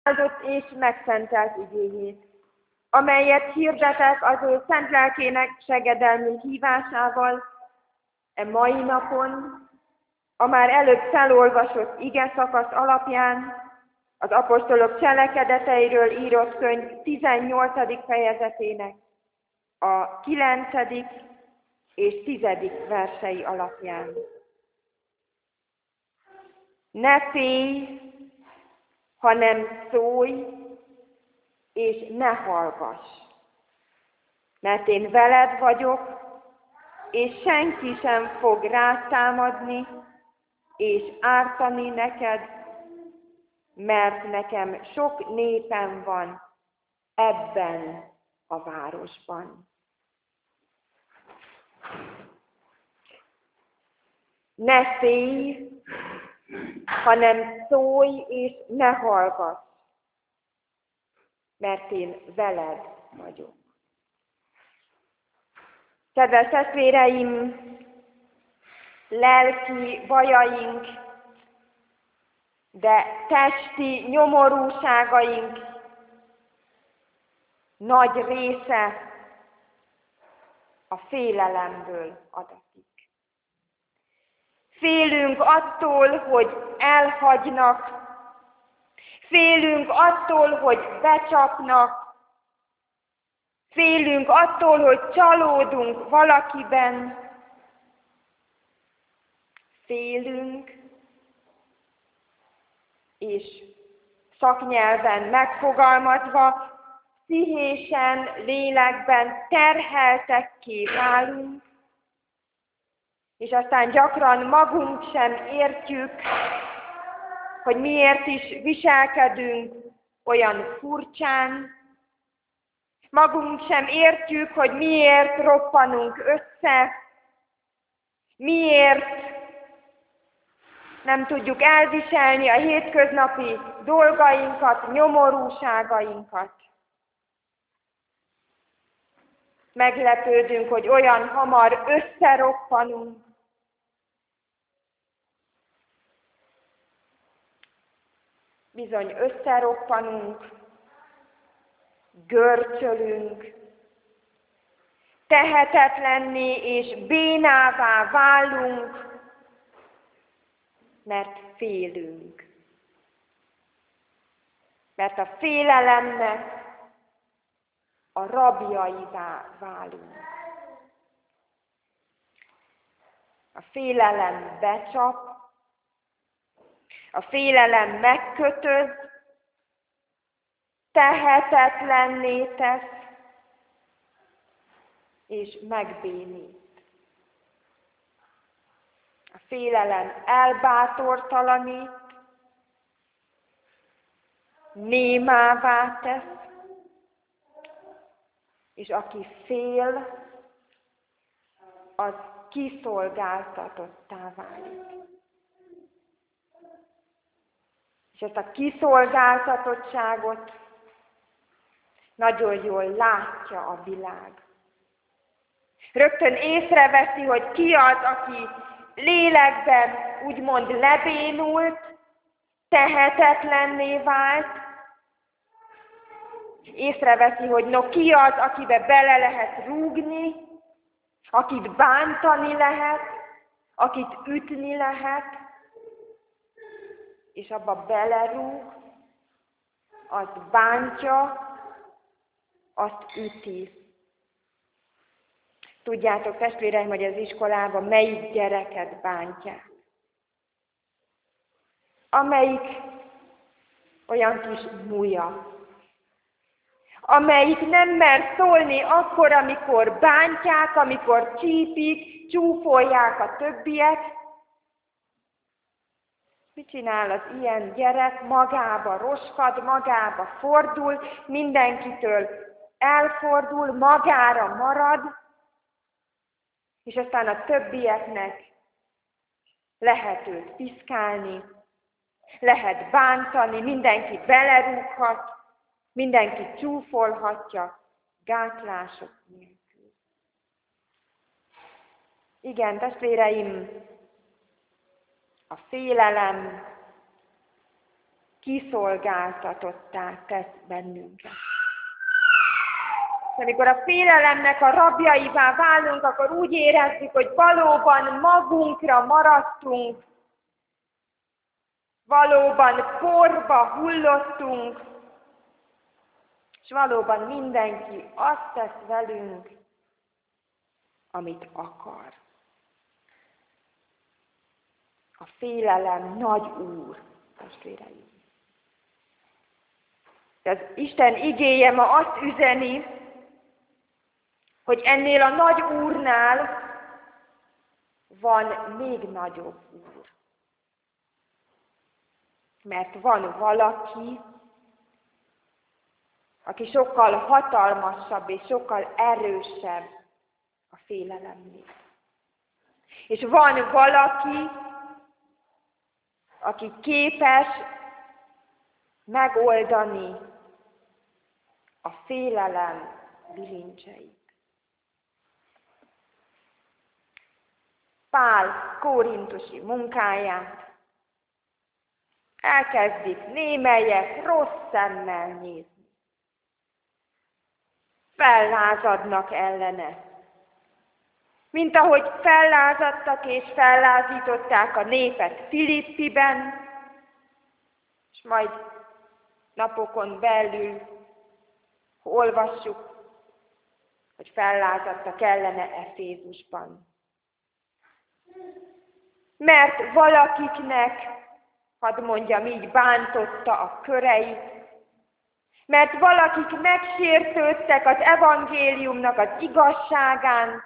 áldott és megszentelt igéjét, amelyet hirdetek az ő szent lelkének segedelmű hívásával e mai napon, a már előbb felolvasott ige szakasz alapján, az apostolok cselekedeteiről írott könyv 18. fejezetének a 9. és 10. versei alapján. Ne félj, hanem szólj, és ne hallgass, mert én veled vagyok, és senki sem fog rád támadni, és ártani neked, mert nekem sok népem van ebben a városban. Ne félj, hanem szólj és ne hallgass, mert én veled vagyok. Kedves testvéreim, lelki bajaink, de testi nyomorúságaink nagy része a félelemből adatik. Félünk attól, hogy elhagynak, félünk attól, hogy becsapnak, félünk attól, hogy csalódunk valakiben, félünk, és szaknyelven megfogalmazva, pszichésen, lélekben terheltekké válunk, és aztán gyakran magunk sem értjük, hogy miért is viselkedünk olyan furcsán, magunk sem értjük, hogy miért roppanunk össze, miért nem tudjuk elviselni a hétköznapi dolgainkat, nyomorúságainkat. Meglepődünk, hogy olyan hamar összeroppanunk. Bizony összeroppanunk, görcsölünk, tehetetlenné és bénává válunk, mert félünk. Mert a félelemnek a rabjaivá válunk. A félelem becsap, a félelem megkötöz, tehetetlenné tesz, és megbénít. A félelem elbátortalanít, némává tesz, és aki fél, az kiszolgáltatottá válik. És ezt a kiszolgáltatottságot nagyon jól látja a világ. Rögtön észreveszi, hogy ki az, aki lélekben úgymond lebénult, tehetetlenné vált. Észreveszi, hogy no, ki az, akibe bele lehet rúgni, akit bántani lehet, akit ütni lehet, és abba belerúg, azt bántja, azt üti. Tudjátok, testvéreim, hogy az iskolában melyik gyereket bántják? Amelyik olyan kis múja, amelyik nem mer szólni akkor, amikor bántják, amikor csípik, csúfolják a többiek. Mit csinál az ilyen gyerek? Magába roskad, magába fordul, mindenkitől elfordul, magára marad, és aztán a többieknek lehet őt piszkálni, lehet bántani, mindenki belerúghat, mindenki csúfolhatja, gátlások nélkül. Igen, testvéreim, a félelem kiszolgáltatottá tesz bennünket. Amikor a félelemnek a rabjaivá válunk, akkor úgy érezzük, hogy valóban magunkra maradtunk, valóban porba hullottunk, és valóban mindenki azt tesz velünk, amit akar. A félelem nagy úr, testvéreim. Az Isten igéje ma azt üzeni, hogy ennél a nagy úrnál van még nagyobb úr. Mert van valaki, aki sokkal hatalmasabb és sokkal erősebb a félelemnél. És van valaki, aki képes megoldani a félelem bilincseit. Pál korintusi munkáját elkezdik némelyek rossz szemmel nézni. Fellázadnak ellene. Mint ahogy fellázadtak és fellázították a népet Filippiben, és majd napokon belül olvassuk, hogy fellázadtak ellene Efézusban. Mert valakiknek, hadd mondjam így, bántotta a köreit, mert valakik megsértődtek az evangéliumnak az igazságán,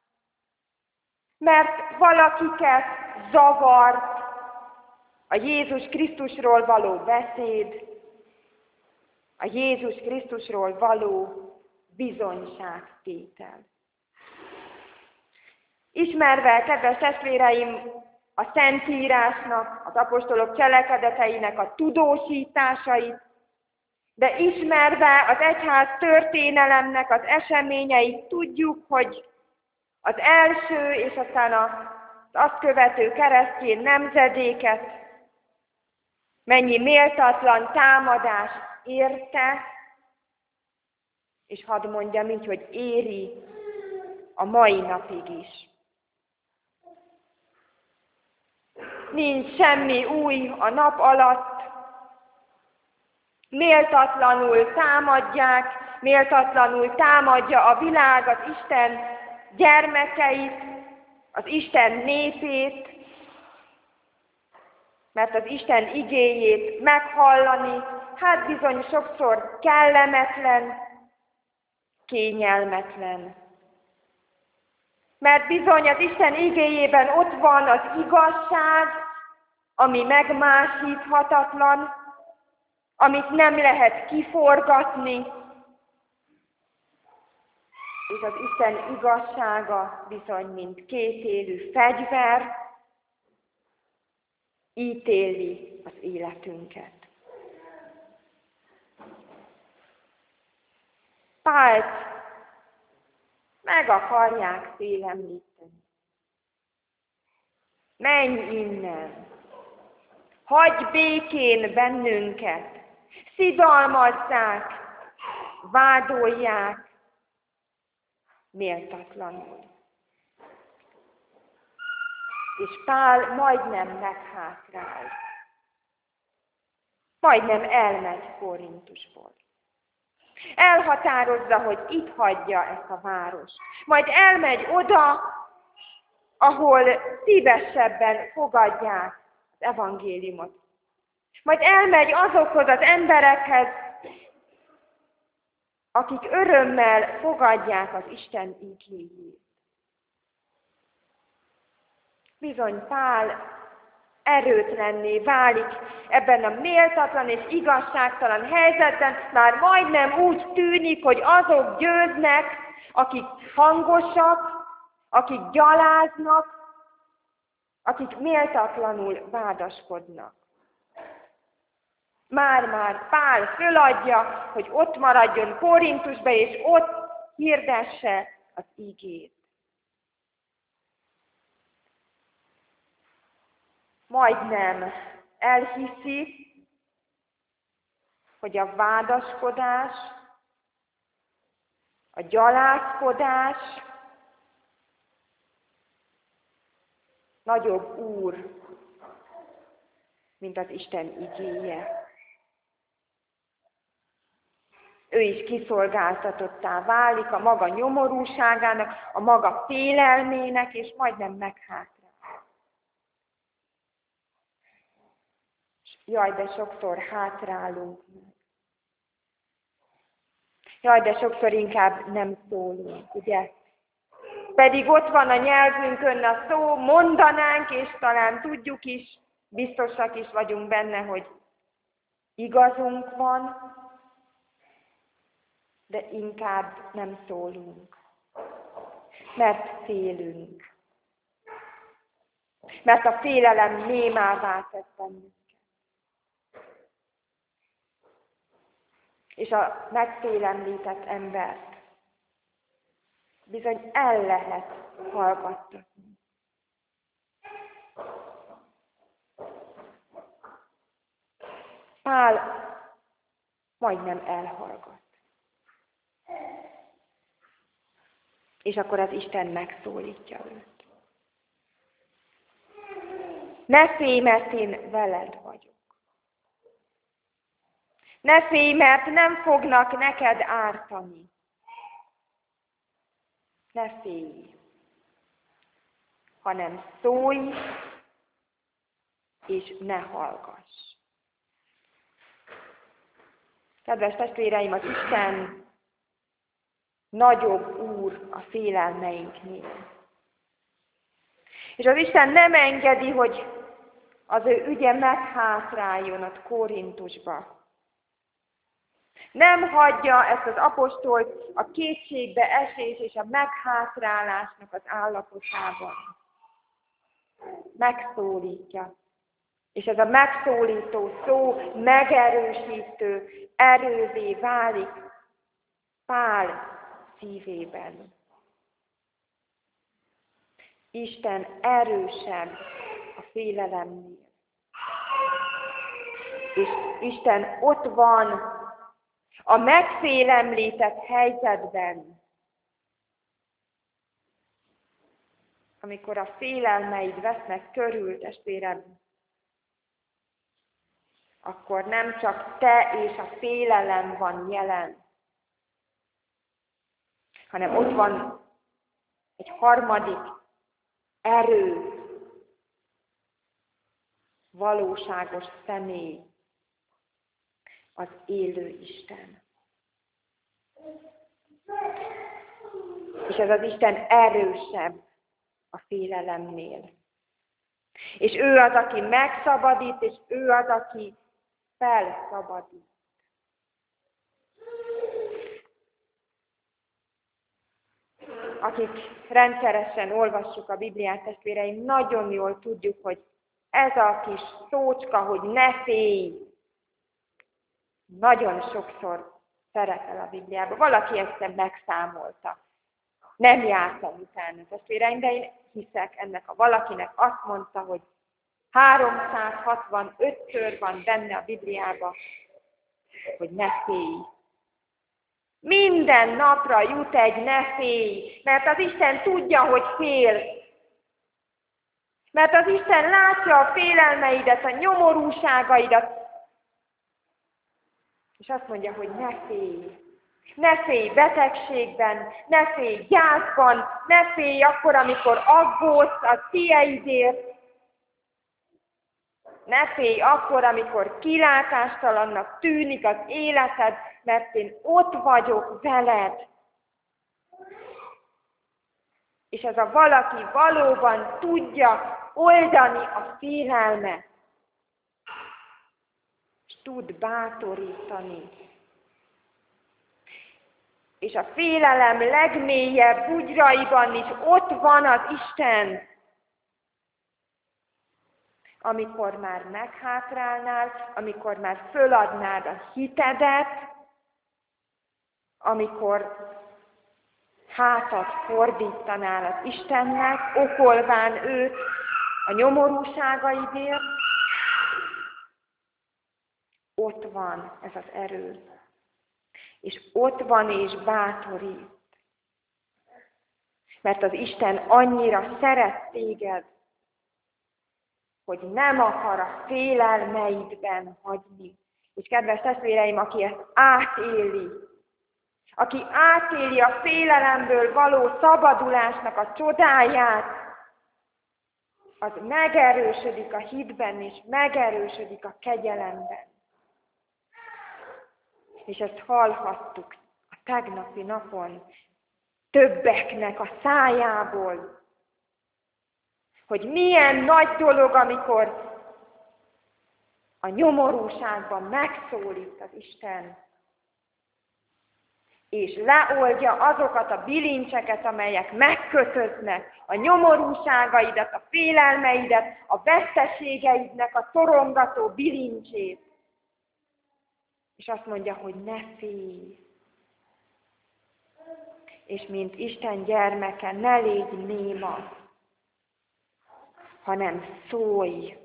mert valakiket zavart a Jézus Krisztusról való beszéd, a Jézus Krisztusról való bizonyságtétel. Ismerve, kedves testvéreim, a Szentírásnak, az apostolok cselekedeteinek a tudósításait, de ismerve az egyház történelemnek az eseményeit, tudjuk, hogy az első és aztán az azt követő keresztény nemzedéket mennyi méltatlan támadás érte, és hadd mondjam így, hogy éri a mai napig is. Nincs semmi új a nap alatt, méltatlanul támadják, méltatlanul támadja a világ az Isten gyermekeit, az Isten népét, mert az Isten igéjét meghallani, hát bizony sokszor kellemetlen, kényelmetlen. Mert bizony az Isten igéjében ott van az igazság, ami megmásíthatatlan, amit nem lehet kiforgatni, és az Isten igazsága bizony, mint kétélű fegyver, ítéli az életünket. Pált meg akarják félemlíteni. Menj innen! Hagyj békén bennünket! Szidalmazzák, vádolják méltatlanul. És Pál majdnem meghátrál. Majdnem elmegy Korintusból. Elhatározza, hogy itt hagyja ezt a várost. Majd elmegy oda, ahol szívesebben fogadják az evangéliumot. Majd elmegy azokhoz az emberekhez, akik örömmel fogadják az Isten igéjét. Bizony Pál erőtlenné válik ebben a méltatlan és igazságtalan helyzetben, már majdnem úgy tűnik, hogy azok győznek, akik hangosak, akik gyaláznak, akik méltatlanul vádaskodnak. Már Pál föladja, hogy ott maradjon Korintusba, és ott hirdesse az igét. Majdnem elhiszi, hogy a vádaskodás, a gyalázkodás nagyobb úr, mint az Isten igéje. Ő is kiszolgáltatottá válik a maga nyomorúságának, a maga félelmének, és majdnem meghátrál. Jaj, de sokszor hátrálunk meg. Jaj, de sokszor inkább nem szólunk, ugye? Pedig ott van a nyelvünkön a szó, mondanánk, és talán tudjuk is, biztosak is vagyunk benne, hogy igazunk van, de inkább nem szólunk, mert félünk. Mert a félelem némává tett bennünket. És a megfélemlített embert bizony el lehet hallgattatni. Pál majdnem elhallgat. És akkor az Isten megszólítja őt. Ne félj, mert én veled vagyok. Ne félj, mert nem fognak neked ártani. Ne félj, hanem szólj, és ne hallgass. Kedves testvéreim, az Isten nagyobb úr a félelmeinknél. És az Isten nem engedi, hogy az ő ügye meghátráljon ott Korintusba. Nem hagyja ezt az apostolt a kétségbe esés és a meghátrálásnak az állapotában. Megszólítja. És ez a megszólító szó megerősítő erővé válik Pál szívében. Isten erősebb a félelemnél. És Isten ott van a megfélemlített helyzetben, amikor a félelmeid vesznek körül, testvérem, akkor nem csak te és a félelem van jelen, hanem ott van egy harmadik erő, valóságos személy, az élő Isten. És ez az Isten erősebb a félelemnél. És ő az, aki megszabadít, és ő az, aki felszabadít. Akik rendszeresen olvassuk a Bibliát, testvéreim, nagyon jól tudjuk, hogy ez a kis szócska, hogy ne félj, nagyon sokszor szerepel a Bibliában. Valaki ezt megszámolta. Nem jártam utána, testvéreim, de én hiszek ennek a valakinek. Azt mondta, hogy 365-ször van benne a Bibliában, hogy ne félj. Minden napra jut egy ne félj, mert az Isten tudja, hogy fél. Mert az Isten látja a félelmeidet, a nyomorúságaidat, és azt mondja, hogy ne félj. Ne félj betegségben, ne félj gyászban, ne félj akkor, amikor aggódsz a tieidért. Ne félj akkor, amikor kilátástalannak tűnik az életed, mert én ott vagyok veled. És ez a valaki valóban tudja oldani a félelmet. És tud bátorítani. És a félelem legmélyebb bugyraiban is ott van az Isten. Amikor már meghátrálnál, amikor már föladnád a hitedet, amikor hátat fordítanál az Istennek, okolván őt a nyomorúságaidért, ott van ez az erő. És ott van és bátorít. Mert az Isten annyira szeret téged, hogy nem akar a félelmeidben hagyni. És kedves testvéreim, aki ezt átéli, aki átéli a félelemből való szabadulásnak a csodáját, az megerősödik a hitben, és megerősödik a kegyelemben. És ezt hallhattuk a tegnapi napon többeknek a szájából, hogy milyen nagy dolog, amikor a nyomorúságban megszólít az Isten, és leoldja azokat a bilincseket, amelyek megkötöznek a nyomorúságaidat, a félelmeidet, a veszteségeidnek a szorongató bilincsét. És azt mondja, hogy ne félj. És mint Isten gyermeke, ne légy néma, hanem szólj.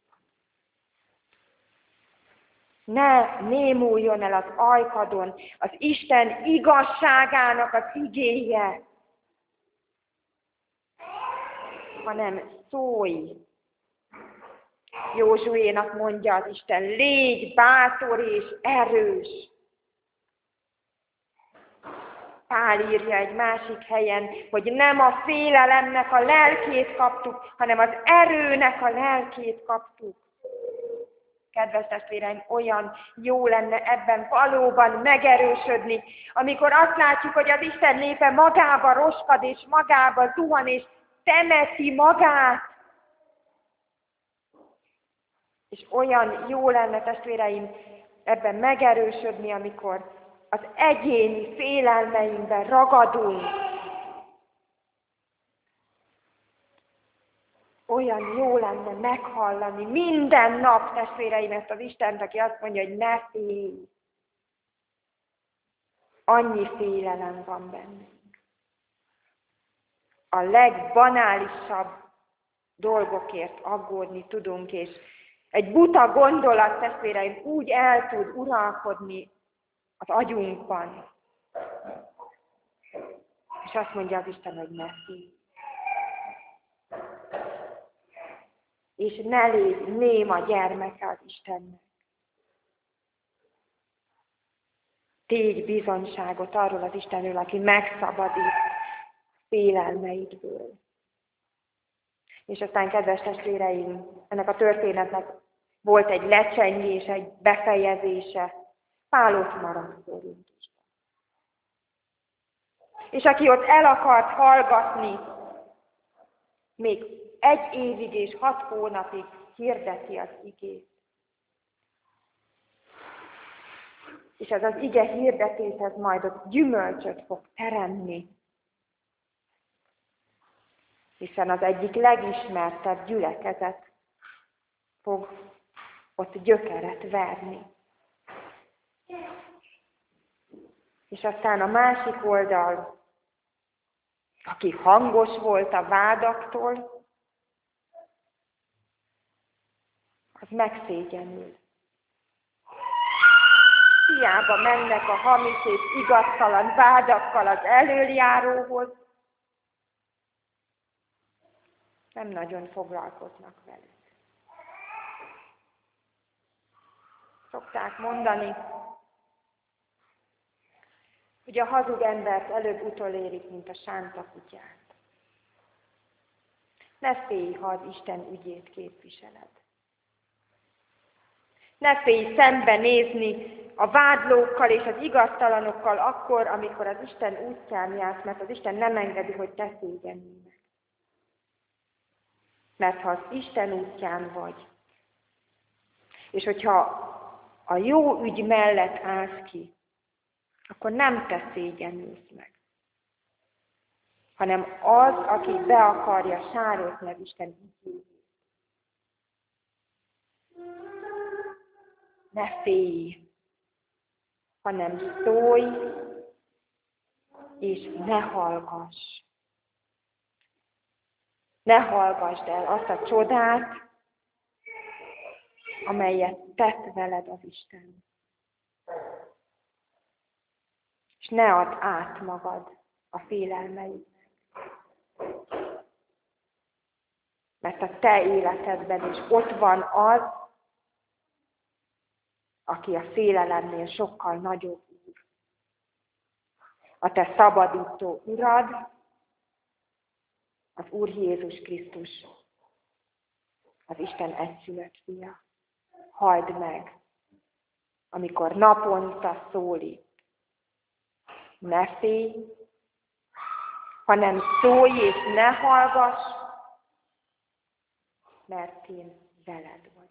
Ne némuljon el az ajkadon az Isten igazságának az igéje, hanem szólj. Józsuénak mondja az Isten, légy bátor és erős. Pál írja egy másik helyen, hogy nem a félelemnek a lelkét kaptuk, hanem az erőnek a lelkét kaptuk. Kedves testvéreim, olyan jó lenne ebben valóban megerősödni, amikor azt látjuk, hogy az Isten népe magába roskad, és magába zuhan, és temeti magát. És olyan jó lenne, testvéreim, ebben megerősödni, amikor az egyéni félelmeinkben ragadunk. Olyan jó lenne meghallani minden nap, testvéreim, ezt az Istent, aki azt mondja, hogy ne félj. Annyi félelem van bennünk. A legbanálisabb dolgokért aggódni tudunk, és egy buta gondolat, testvéreim, úgy el tud uralkodni az agyunkban. És azt mondja az Isten, hogy ne félj. És ne légy néma gyermeke az Istennek. Tégy bizonyságot arról az Istenről, aki megszabadít félelmeidből. És aztán, kedves testvéreim, ennek a történetnek volt egy lecsengés, egy befejezése. Pál ott maradt Korintusban. És aki ott el akart hallgatni, még 1 évig és 6 hónapig hirdeti az igét. És ez az ige hirdetéshez majd ott gyümölcsöt fog teremni. Hiszen az egyik legismertebb gyülekezet fog ott gyökeret verni. És aztán a másik oldal, aki hangos volt a vádaktól, az megszégyenül. Hiába mennek a hamis és igaztalan vádakkal az elöljáróhoz, nem nagyon foglalkoznak velük. Szokták mondani, hogy a hazug embert előbb utolérik, mint a sánta kutyát. Ne félj, ha az Isten ügyét képviseled. Ne félj szembenézni a vádlókkal és az igaztalanokkal akkor, amikor az Isten útján jársz, mert az Isten nem engedi, hogy te szégyenülj meg. Mert ha az Isten útján vagy, és hogyha a jó ügy mellett állsz ki, akkor nem te szégyenülsz meg, hanem az, aki be akarja sározni az Isten ügyét. Ne félj, hanem szólj, és ne hallgass. Ne hallgassd el azt a csodát, amelyet tett veled az Isten. És ne add át magad a félelmeidnek. Mert a te életedben is ott van az, aki a félelemnél sokkal nagyobb úr. A te szabadító urad, az Úr Jézus Krisztus, az Isten egyszülött fia. Halld meg, amikor naponta szólít. Ne félj, hanem szólj és ne hallgass, mert én veled vagyok.